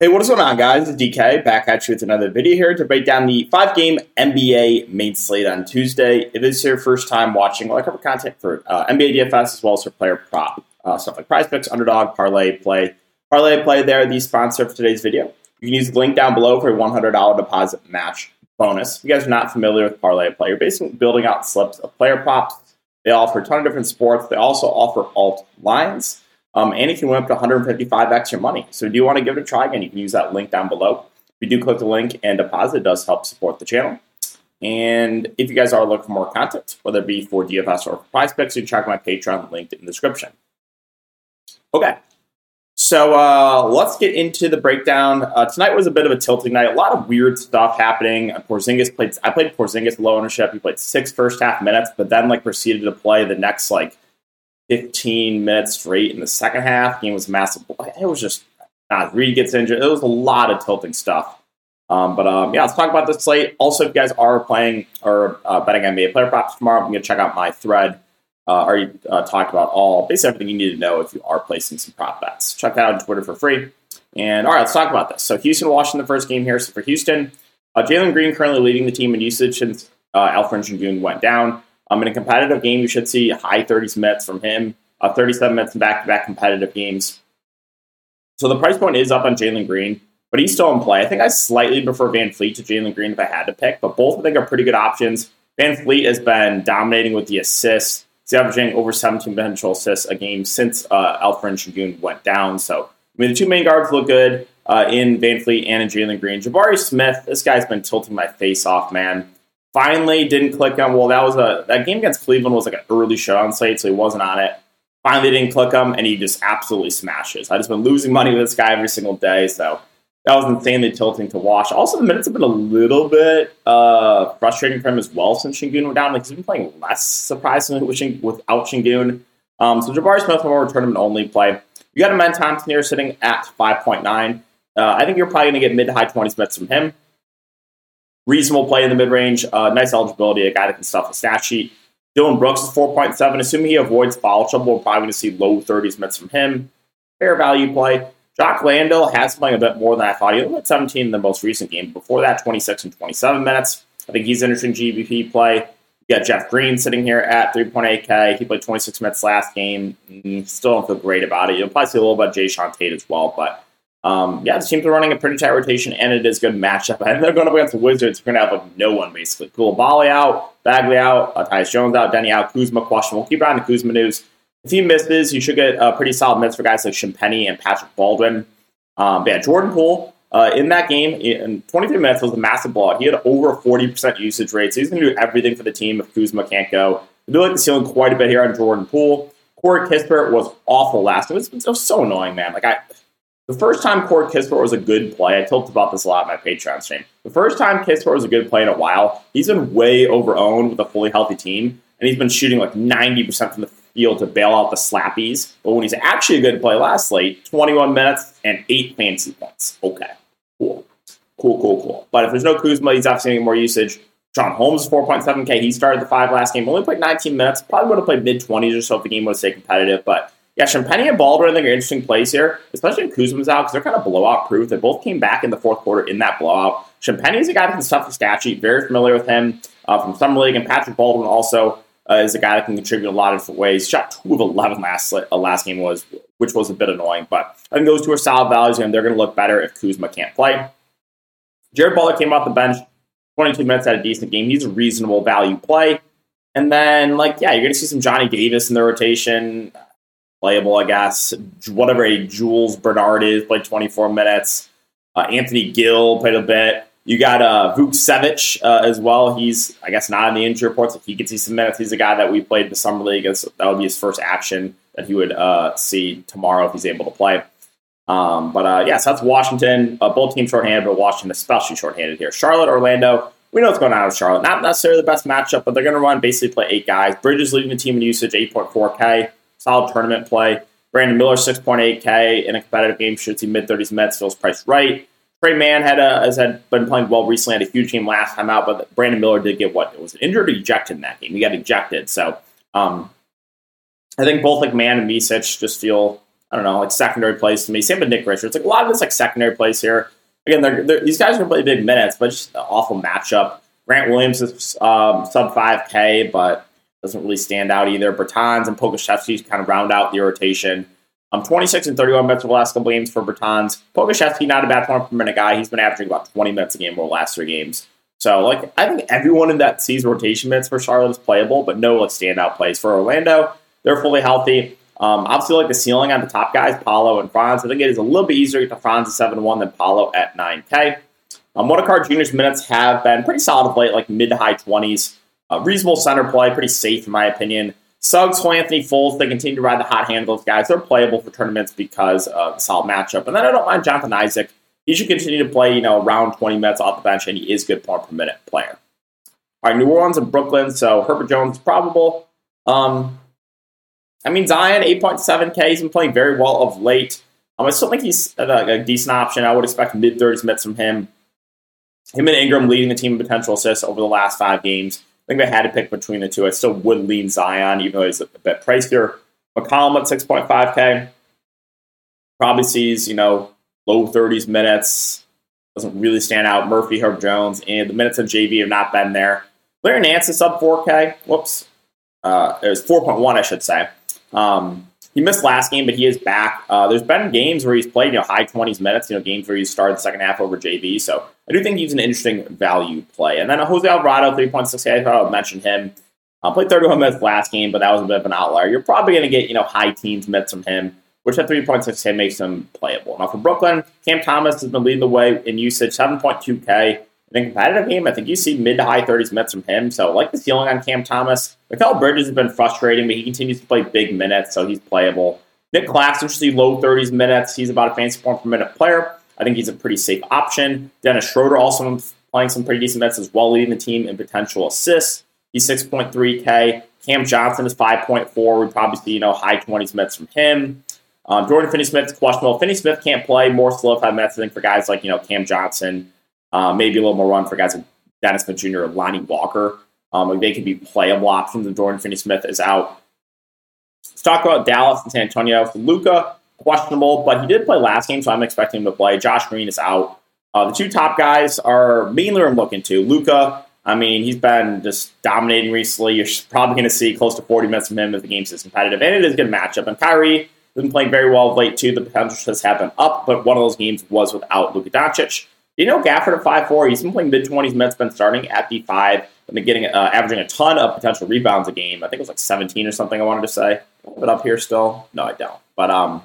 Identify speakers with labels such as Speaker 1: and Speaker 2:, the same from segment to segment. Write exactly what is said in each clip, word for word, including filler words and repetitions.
Speaker 1: Hey, what is going on, guys? It's D K back at you with another video here to break down the five-game N B A main slate on Tuesday. If this is your first time watching, well, I cover content for uh, N B A D F S as well as for player prop uh, stuff like Prize Picks, Underdog, Parlay Play. Parlay Play, they're the sponsor for today's video. You can use the link down below for a one hundred dollars deposit match bonus. If you guys are not familiar with Parlay Play, you're basically building out slips of player props. They offer a ton of different sports. They also offer alt lines. Um, and you can win up to one hundred fifty-five x your money. So if you want to give it a try again, you can use that link down below. If you do click the link and deposit, it does help support the channel. And if you guys are looking for more content, whether it be for D F S or for Prize Picks, you can check my Patreon linked in the description. Okay, so uh, let's get into the breakdown. Uh, tonight was a bit of a tilting night. A lot of weird stuff happening. Porzingis played. I played Porzingis low ownership. He played six first half minutes, but then like proceeded to play the next like fifteen minutes straight in the second half. Game was massive. It was just not. Reed gets injured. It was a lot of tilting stuff. Um, but um, yeah, let's talk about this slate. Also, if you guys are playing or uh, betting N B A player props tomorrow, I'm going to check out my thread. Uh, already uh, talked about all basically everything you need to know if you are placing some prop bets. Check that out on Twitter for free. And all right, let's talk about this. So Houston, Washington, the first game here. So for Houston, uh, Jalen Green currently leading the team in usage since uh, Alfred Sengun went down. Um, in a competitive game, you should see high thirties minutes from him, uh, thirty-seven minutes in back-to-back competitive games. So the price point is up on Jalen Green, but he's still in play. I think I slightly prefer Van Fleet to Jalen Green if I had to pick, but both I think are pretty good options. Van Fleet has been dominating with the assists. He's averaging over seventeen potential assists a game since uh, Alfred Sengun went down. So I mean, the two main guards look good uh, in Van Fleet and in Jalen Green. Jabari Smith, this guy's been tilting my face off, man. Finally, didn't click on. Well, that was a that game against Cleveland was like an early showdown slate, so he wasn't on it. Finally, didn't click him, and he just absolutely smashes. I just been losing money with this guy every single day, so that was insanely tilting to watch. Also, the minutes have been a little bit uh, frustrating for him as well since Sengun went down. Like he's been playing less surprisingly with, without Sengun. Um, so Jabari Smith more tournament only play. You got Amen Thompson here sitting at five point nine. Uh, I think you're probably going to get mid to high twenties minutes from him. Reasonable play in the mid-range. Uh, nice eligibility. A guy that can stuff a stat sheet. Dylan Brooks is four point seven. Assuming he avoids foul trouble, we're probably going to see low thirties minutes from him. Fair value play. Jock Landale has playing a bit more than I thought. He only had seventeen in the most recent game. Before that, twenty-six and twenty-seven minutes. I think he's an interesting G B P play. You got Jeff Green sitting here at three point eight K. He played twenty-six minutes last game. Still don't feel great about it. You'll probably see a little bit of Jay Sean Tate as well, but Um, yeah, the teams are running a pretty tight rotation, and it is a good matchup. And they're going up against the Wizards. We're going to have like no one, basically. Koulibaly out, Bagley out, uh, Tyus Jones out, Denny out, Kuzma questionable. Keep an eye on the Kuzma news. If he misses, you should get uh, pretty solid minutes for guys like Shampenny and Patrick Baldwin. Um, yeah, Jordan Poole, uh, in that game, in twenty-three minutes, was a massive blowout. He had over a forty percent usage rate, so he's going to do everything for the team if Kuzma can't go. I do like the ceiling quite a bit here on Jordan Poole. Corey Kispert was awful last night. It was, it was so annoying, man. Like, I... The first time Corey Kispert was a good play, I talked about this a lot on my Patreon stream. The first time Kispert was a good play in a while, he's been way over-owned with a fully healthy team, and he's been shooting like ninety percent from the field to bail out the slappies. But when he's actually a good play last slate, twenty-one minutes and eight fancy points. Okay, cool. Cool, cool, cool. But if there's no Kuzma, he's obviously getting more usage. John Holmes is four point seven K. He started the five last game, only played nineteen minutes. Probably would have played mid-twenties or so if the game would have stayed competitive, but yeah, Shampenny and Baldwin, I think, are interesting plays here, especially if Kuzma's out, because they're kind of blowout-proof. They both came back in the fourth quarter in that blowout. Shampenny's a guy that can stuff the stat sheet, very familiar with him uh, from Summer League, and Patrick Baldwin also uh, is a guy that can contribute in a lot of different ways. Shot two of eleven last uh, last game, was which was a bit annoying, but I think those two are solid values, and they're going to look better if Kuzma can't play. Jared Butler came off the bench, twenty-two minutes, had a decent game. He's a reasonable value play. And then, like, yeah, you're going to see some Johnny Davis in the rotation. Playable, I guess. Whatever a Jules Bernard is, played twenty-four minutes. Uh, Anthony Gill played a bit. You got uh, Vukcevic uh, as well. He's, I guess, not in the injury report, so he could see some minutes. He's a guy that we played in the Summer League. So that would be his first action that he would uh, see tomorrow if he's able to play. Um, but, uh, yeah, so that's Washington. Uh, both teams shorthanded, but Washington especially shorthanded here. Charlotte, Orlando. We know what's going on with Charlotte. Not necessarily the best matchup, but they're going to run, basically play eight guys. Bridges leading the team in usage, eight point four K. Solid tournament play. Brandon Miller, six point eight K in a competitive game. Should see mid-thirties minutes. Feels priced right. Trey Mann had a, has had been playing well recently. Had a huge game last time out, but Brandon Miller did get what? It was injured or ejected in that game. He got ejected. So um, I think both like Mann and Micic just feel I don't know, like secondary plays to me. Same with Nick Richards. Like a lot of this like secondary plays here. Again, they're, they're, these guys are going to play big minutes, but it's just an awful matchup. Grant Williams is um, sub five K, but doesn't really stand out either. Bertans and Pokusevski kind of round out the rotation. Um, twenty-six and thirty-one minutes over the last couple games for Bertans. Pokusevski, not a bad point per minute guy. He's been averaging about twenty minutes a game over the last three games. So, like, I think everyone in that sees rotation minutes for Charlotte is playable, but no, like, standout plays. For Orlando, they're fully healthy. Um, obviously, like, the ceiling on the top guys, Paolo and Franz. I think it is a little bit easier to get to Franz at seven one than Paolo at nine K. Um, Wodekar Junior's minutes have been pretty solid of late, like mid to high twenties. Uh, reasonable center play, pretty safe in my opinion. Suggs, Cole Anthony, Foles, they continue to ride the hot hand of those guys. They're playable for tournaments because of the solid matchup. And then I don't mind Jonathan Isaac. He should continue to play, you know, around twenty minutes off the bench, and he is a good point per minute player. All right, New Orleans and Brooklyn, so Herbert Jones is probable. Um, I mean, Zion, eight point seven K, he's been playing very well of late. Um, I still think he's a, a decent option. I would expect mid-thirties minutes from him. Him and Ingram leading the team in potential assists over the last five games. I think if I had to pick between the two, I still would lean Zion, even though he's a bit pricier. McCollum at six point five K. Probably sees, you know, low thirties minutes. Doesn't really stand out. Murphy, Herb Jones, and the minutes of J V have not been there. Larry Nance is sub four K. Whoops. Uh, it was four point one, I should say. Um, he missed last game, but he is back. Uh, there's been games where he's played, you know, high twenties minutes, you know, games where he started the second half over J V. So I do think he's an interesting value play. And then Jose Alvarado, three point six K. I thought I would mention him. Uh, played thirty-one minutes last game, but that was a bit of an outlier. You're probably going to get, you know, high teens minutes from him, which at three point six K makes him playable. Now for Brooklyn, Cam Thomas has been leading the way in usage, seven point two K. In a competitive game, I think you see mid to high thirties minutes from him. So I like the ceiling on Cam Thomas. Mikal Bridges has been frustrating, but he continues to play big minutes, so he's playable. Nick Claxton should see low thirties minutes. He's about a fancy point per minute player. I think he's a pretty safe option. Dennis Schroeder also playing some pretty decent minutes as well, leading the team in potential assists. He's six point three K. Cam Johnson is five point four. We'd probably see, you know, high twenties minutes from him. Um, Jordan Finney-Smith is questionable. Finney-Smith can't play more solidified minutes, I think, for guys like, you know, Cam Johnson. Uh, maybe a little more run for guys like Dennis Smith Junior or Lonnie Walker. Um, like they could be playable options if Jordan Finney-Smith is out. Let's talk about Dallas and San Antonio. So Luka, questionable, but he did play last game, so I'm expecting him to play. Josh Green is out. Uh, the two top guys are mainly I'm looking to. Luka, I mean, he's been just dominating recently. You're probably going to see close to forty minutes from him if the game's is competitive, and it is a good matchup. And Kyrie has been playing very well of late, too. The potential has happened up, but one of those games was without Luka Doncic. You know, Gafford at five four, he's been playing mid-twenties minutes, been starting at the five, been getting, uh, averaging a ton of potential rebounds a game. I think it was like seventeen or something I wanted to say. But up here still? No, I don't. But, um,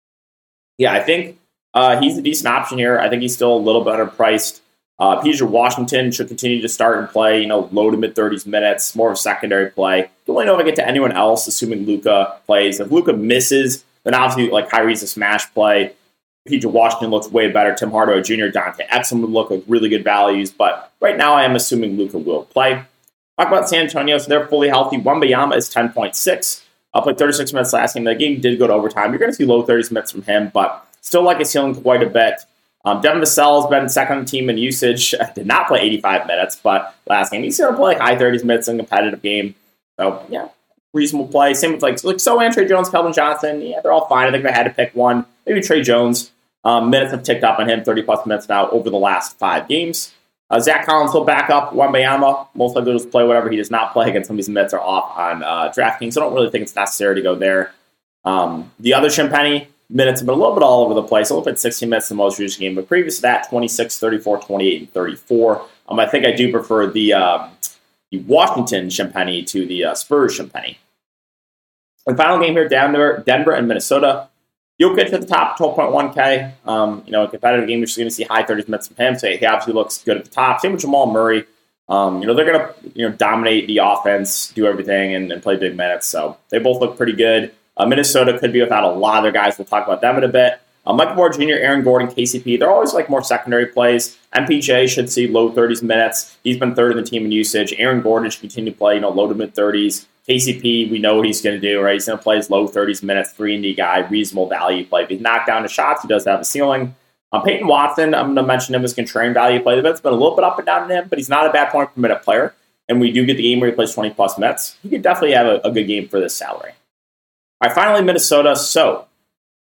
Speaker 1: yeah, I think uh, he's a decent option here. I think he's still a little bit underpriced. Uh, P J Washington should continue to start and play, you know, low to mid-thirties minutes, more of a secondary play. Don't really know if I get to anyone else, assuming Luka plays. If Luka misses, then obviously, like, Kyrie's a smash play. P J Washington looks way better. Tim Hardaway Junior, Dante Exum would look like really good values, but right now I am assuming Luka will play. Talk about San Antonio, so they're fully healthy. Wembanyama is ten point six. Uh, played thirty-six minutes last game. The game did go to overtime. You're going to see low thirties minutes from him, but still like his ceiling quite a bit. Um, Devin Vassell has been second on the team in usage. Did not play eighty-five minutes, but last game he's going to play like high thirties minutes in a competitive game. So, yeah, reasonable play. Same with like, like so and Trey Jones, Kelvin Johnson. Yeah, they're all fine. I think if I had to pick one, maybe Trey Jones. Um, minutes have ticked up on him, thirty-plus minutes now over the last five games. Uh, Zach Collins will back up Wembanyama. Most likely will play whatever he does not play against. Some of these minutes are off on uh, DraftKings, so I don't really think it's necessary to go there. Um, the other Champagny minutes have been a little bit all over the place. A little bit sixteen minutes in the most recent game, but previous to that, twenty-six, thirty-four, twenty-eight, and thirty-four. Um, I think I do prefer the, uh, the Washington Champagny to the uh, Spurs Champagny. The final game here, Denver, Denver and Minnesota. Jokic at the top, twelve point one K. Um, you know, a competitive game, you're just going to see high thirties minutes from him. So he obviously looks good at the top. Same with Jamal Murray. Um, you know, they're going to you know dominate the offense, do everything, and, and play big minutes. So they both look pretty good. Uh, Minnesota could be without a lot of their guys. We'll talk about them in a bit. Uh, Michael Porter Junior, Aaron Gordon, K C P, they're always like more secondary plays. M P J should see low thirties minutes. He's been third in the team in usage. Aaron Gordon should continue to play, you know, low to mid thirties. K C P, we know what he's going to do, right? He's going to play his low thirties minutes, three and D guy, reasonable value play. If he's knocked down to shots, he does have a ceiling. Um, Peyton Watson, I'm going to mention him as contrarian value play. It's been a little bit up and down in him, but he's not a bad point per minute player. And we do get the game where he plays twenty plus minutes. He could definitely have a, a good game for this salary. All right, finally, Minnesota. So,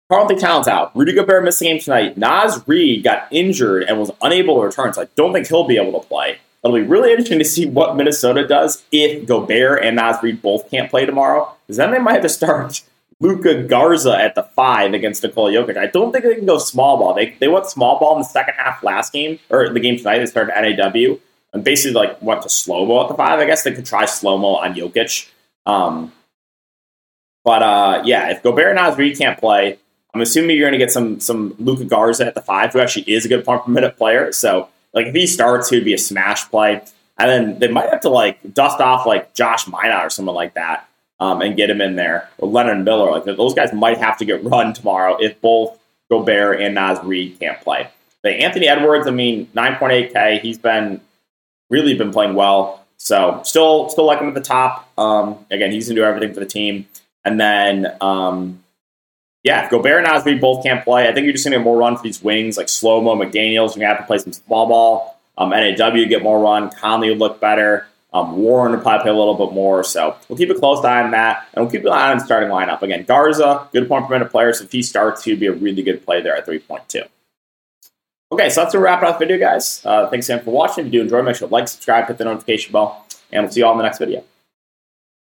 Speaker 1: Carlton Towns out. Rudy Gobert missed the game tonight. Naz Reid got injured and was unable to return, so I don't think he'll be able to play. It'll be really interesting to see what Minnesota does if Gobert and Naz Reid both can't play tomorrow, because then they might have to start Luka Garza at the five against Nikola Jokic. I don't think they can go small ball. They they went small ball in the second half last game, or the game tonight. They started N A W and basically like went to slow mo at the five. I guess they could try slow mo on Jokic. Um, but uh, yeah, if Gobert and Naz Reid can't play, I'm assuming you're going to get some some Luka Garza at the five, who actually is a good point per minute player. So like if he starts, he would be a smash play, and then they might have to like dust off like Josh Minot or someone like that. Um, and get him in there, or Leonard Miller. Like those guys might have to get run tomorrow if both Gobert and Naz Reid can't play. But Anthony Edwards, I mean, nine point eight K. He's been really been playing well. So still, still like him at the top. Um, again, he's gonna do everything for the team. And then, um, yeah, if Gobert and Naz Reid both can't play, I think you're just gonna get more run for these wings like Slow-Mo, McDaniels. You're gonna have to play some small ball. Um, N A W get more run. Conley would look better. Um, Warren will probably play a little bit more, so we'll keep a close eye on that, and we'll keep an eye on the starting lineup. Again, Garza, good point per minute player, so if he starts, he'd be a really good play there at three point two. Okay, so that's the wrap up the video, guys. Uh, thanks again for watching. If you do enjoy, make sure to like, subscribe, hit the notification bell, and we'll see you all in the next video.